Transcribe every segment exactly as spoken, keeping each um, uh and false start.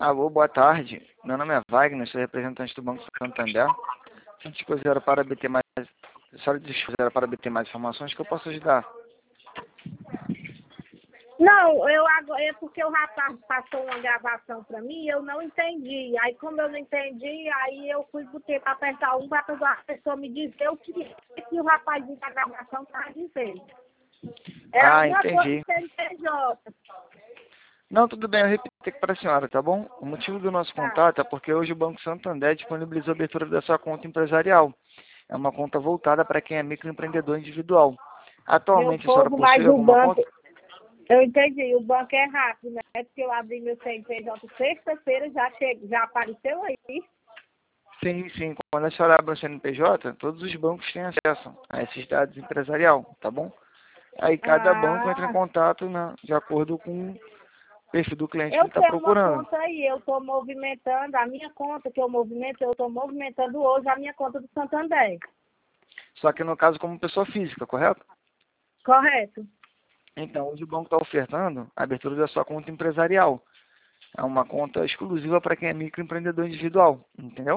Alô, boa tarde. Meu nome é Wagner, sou representante do Banco Santander. Se a dispuser para obter mais, se a dispuser para obter mais informações, que eu posso ajudar? Não, eu agora é porque o rapaz passou uma gravação para mim e eu não entendi. Aí como eu não entendi, aí eu fui botei para apertar um para a pessoa me dizer o que, que o rapaz da gravação estava dizendo. Era Ah, alguma coisa entendi. do C N P J. Não, tudo bem, eu repito aqui para a senhora, tá bom? O motivo do nosso Tá. contato é porque hoje o Banco Santander disponibilizou a abertura da sua conta empresarial. É uma conta voltada para quem é microempreendedor individual. Meu Atualmente, a senhora povo, mas possui o alguma banco, conta? eu entendi, o banco é rápido, né? É porque eu abri meu C N P J sexta-feira, já, che... já apareceu aí. Sim, sim. Quando a senhora abre o C N P J, todos os bancos têm acesso a esses dados empresarial, tá bom? Aí cada banco entra em Ah, contato na- de acordo com o perfil do cliente que eu ele está tenho uma procurando. conta aí, eu estou movimentando, a minha conta que eu movimento, eu estou movimentando hoje a minha conta do Santander. Só que no caso como pessoa física, correto? Correto? Então, hoje o banco está ofertando a abertura da sua conta empresarial. É uma conta exclusiva para quem é microempreendedor individual, entendeu?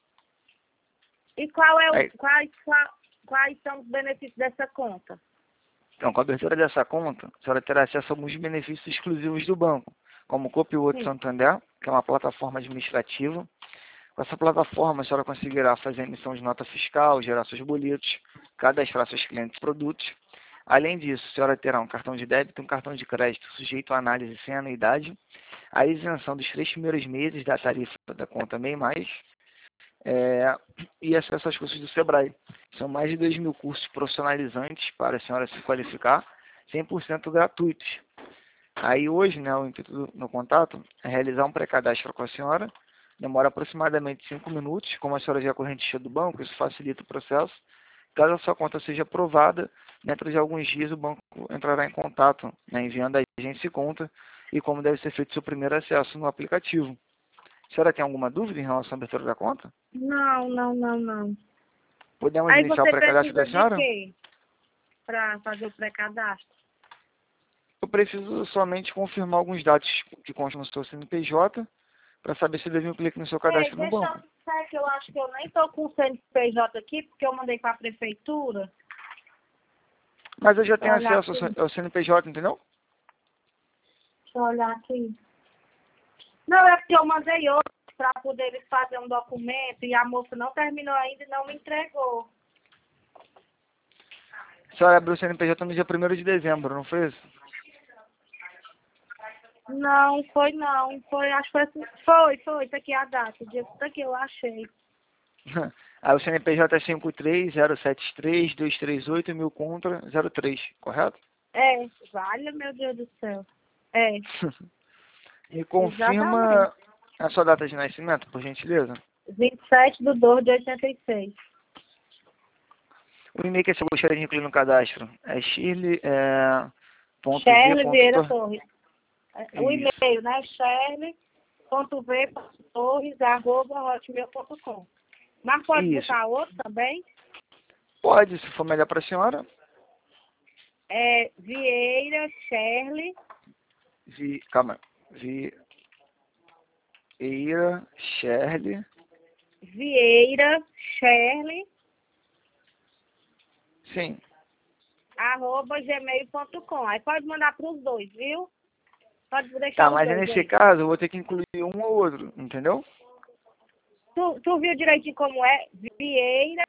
E qual é o, Aí, quais, quais, quais são os benefícios dessa conta? então, com a abertura dessa conta, a senhora terá acesso a alguns benefícios exclusivos do banco, como o Copilot Sim. Santander, que é uma plataforma administrativa. Com essa plataforma, a senhora conseguirá fazer emissão de nota fiscal, gerar seus boletos, cadastrar seus clientes e produtos. Além disso, a senhora terá um cartão de débito e um cartão de crédito sujeito à análise sem anuidade, a isenção dos três primeiros meses da tarifa da conta MEI+, mais, é, e acesso aos cursos do Sebrae. São mais de dois mil cursos profissionalizantes para a senhora se qualificar, cem por cento gratuitos. Aí hoje, né, o intuito do meu contato é realizar um pré-cadastro com a senhora. Demora aproximadamente cinco minutos. Como a senhora já é correntista do banco, isso facilita o processo. Caso a sua conta seja aprovada, dentro de alguns dias o banco entrará em contato, né, enviando a agência e conta e como deve ser feito seu primeiro acesso no aplicativo. A senhora tem alguma dúvida em relação à abertura da conta? Não, não, não, não. Podemos Aí iniciar o você pré-cadastro da precisa de senhora? quê para fazer o pré-cadastro? Eu preciso somente confirmar alguns dados que constam no seu C N P J para saber se deve um clique no seu É, cadastro no deixa eu banco. dizer que eu acho que eu nem estou com o C N P J aqui, porque eu mandei para a prefeitura. Mas eu já Deixa eu tenho olhar acesso aqui. ao C N P J, entendeu? Deixa eu olhar aqui. Não, é porque eu mandei outro para poder eles fazer um documento e a moça não terminou ainda e não me entregou. A senhora abriu o C N P J no dia primeiro de dezembro, não foi isso? Não, foi não. Foi, acho que foi assim. Foi, foi. Isso aqui é a data. O dia isso aqui eu achei. Aí o C N P J é cinco três zero sete três dois três oito mil contra zero três, correto? É, vale, meu Deus do céu. É, Me exatamente. confirma a sua data de nascimento, por gentileza. vinte e sete de dois de oitenta e seis. O e-mail que você gostaria de incluir no cadastro é shirley, é, ponto v Shirley ponto Vieira tor- Torres. É, o Isso. e-mail, né? shirley ponto v ponto torres arroba hotmail ponto com. Mas pode Isso. botar outro também? Pode, se for melhor para a senhora. É Vieira Shirley. Vi, calma. Vieira, Shirley. Vieira Shirley Sim. arroba gmail ponto com. Aí pode mandar para os dois, viu? Pode Tá, deixar os mas dois nesse aí. caso eu vou ter que incluir um ou outro, entendeu? Tu, tu viu direitinho como é? Vieira.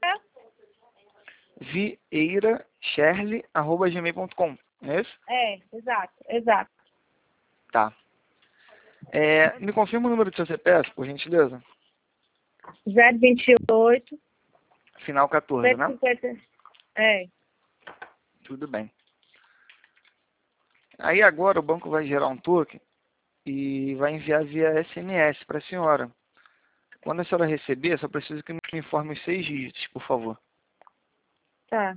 Vieira, Shirley, arroba gmail ponto com. É isso? É, exato, exato. Tá. É, me confirma o número do seu C P F, por gentileza. zero vinte e oito, Final quatorze, cento e né? cinquenta. É. Tudo bem. Aí agora o banco vai gerar um token e vai enviar via S M S para a senhora. Quando a senhora receber, só preciso que me informe os seis dígitos, por favor. Tá.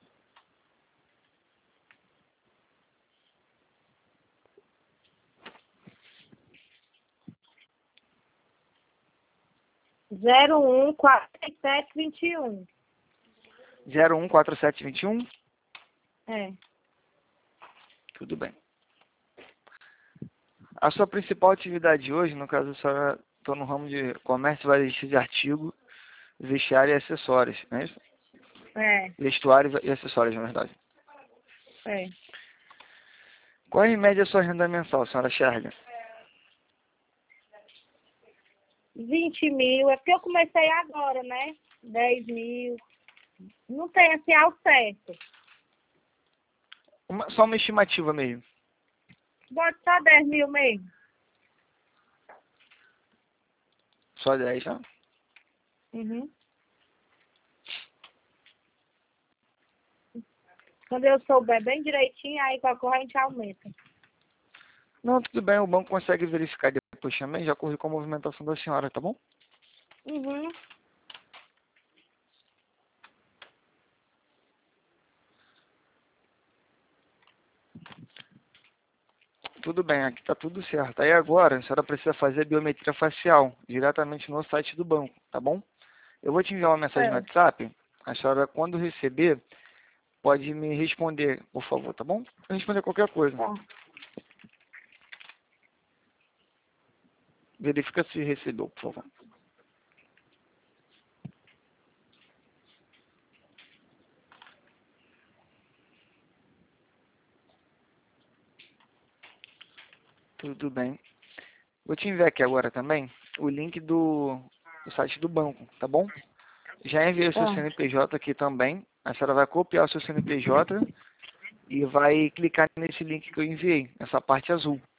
zero um quatro sete vinte e um. zero um quatro sete dois um? É. Tudo bem. A sua principal atividade hoje, no caso, a senhora está no ramo de comércio varejista de artigo, vestiário e acessórios, não é isso? É, Vestuário e acessórios, na verdade. é. Qual é em média a sua renda mensal, senhora Sherga? vinte mil, é porque eu comecei agora, né? dez mil. Não tem assim ao certo. Uma, só uma estimativa mesmo. Bota só dez mil mesmo. Só dez, tá? Uhum. Quando eu souber bem direitinho, aí qualquer coisa a gente aumenta. Não, tudo bem, o banco consegue verificar depois também, já corri com a movimentação da senhora, tá bom? Uhum. Tudo bem, aqui tá tudo certo. Aí agora, a senhora precisa fazer biometria facial, diretamente no site do banco, tá bom? Eu vou te enviar uma mensagem no É. WhatsApp, a senhora, quando receber, pode me responder, por favor, tá bom? Pode responder qualquer coisa. Tá. Verifica se recebeu, por favor. Tudo bem. Vou te enviar aqui agora também o link do, do site do banco, tá bom? Já enviei o seu Tá. C N P J aqui também. A senhora vai copiar o seu C N P J e vai clicar nesse link que eu enviei, essa parte azul.